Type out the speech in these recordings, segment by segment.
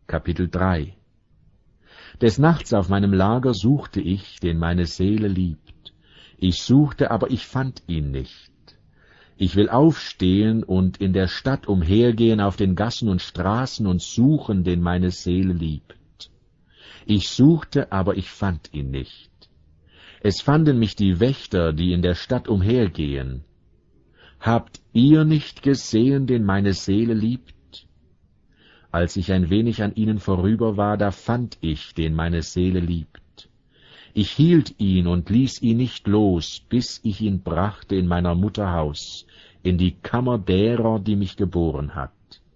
Kapitel 3. Des Nachts auf meinem Lager suchte ich, den meine Seele liebt. Ich suchte, aber ich fand ihn nicht. Ich will aufstehen und in der Stadt umhergehen auf den Gassen und Straßen und suchen, den meine Seele liebt. Ich suchte, aber ich fand ihn nicht. Es fanden mich die Wächter, die in der Stadt umhergehen. Habt ihr nicht gesehen, den meine Seele liebt? Als ich ein wenig an ihnen vorüber war, da fand ich, den meine Seele liebt. Ich hielt ihn und ließ ihn nicht los, bis ich ihn brachte in meiner Mutter Haus, in die Kammer derer, die mich geboren hat.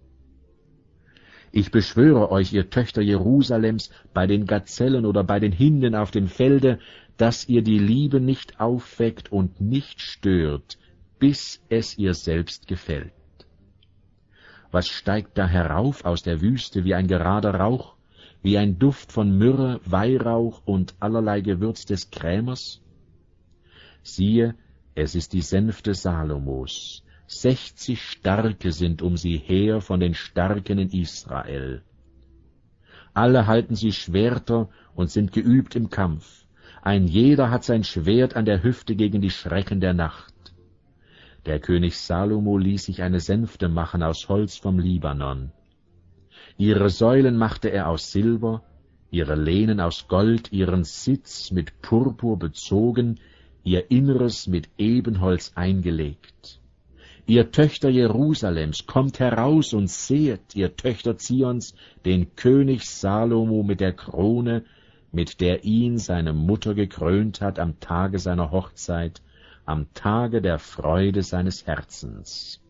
Ich beschwöre euch, ihr Töchter Jerusalems, bei den Gazellen oder bei den Hinden auf dem Felde, dass ihr die Liebe nicht aufweckt und nicht stört, bis es ihr selbst gefällt. Was steigt da herauf aus der Wüste wie ein gerader Rauch, wie ein Duft von Myrrhe, Weihrauch und allerlei Gewürz des Krämers? Siehe, es ist die Sänfte Salomos. 60 Starke sind um sie her von den Starken in Israel. Alle halten sie Schwerter und sind geübt im Kampf. Ein jeder hat sein Schwert an der Hüfte gegen die Schrecken der Nacht. Der König Salomo ließ sich eine Sänfte machen aus Holz vom Libanon. Ihre Säulen machte er aus Silber, ihre Lehnen aus Gold, ihren Sitz mit Purpur bezogen, ihr Inneres mit Ebenholz eingelegt. Ihr Töchter Jerusalems, kommt heraus und sehet, ihr Töchter Zions, den König Salomo mit der Krone, mit der ihn seine Mutter gekrönt hat am Tage seiner Hochzeit, am Tage der Freude seines Herzens.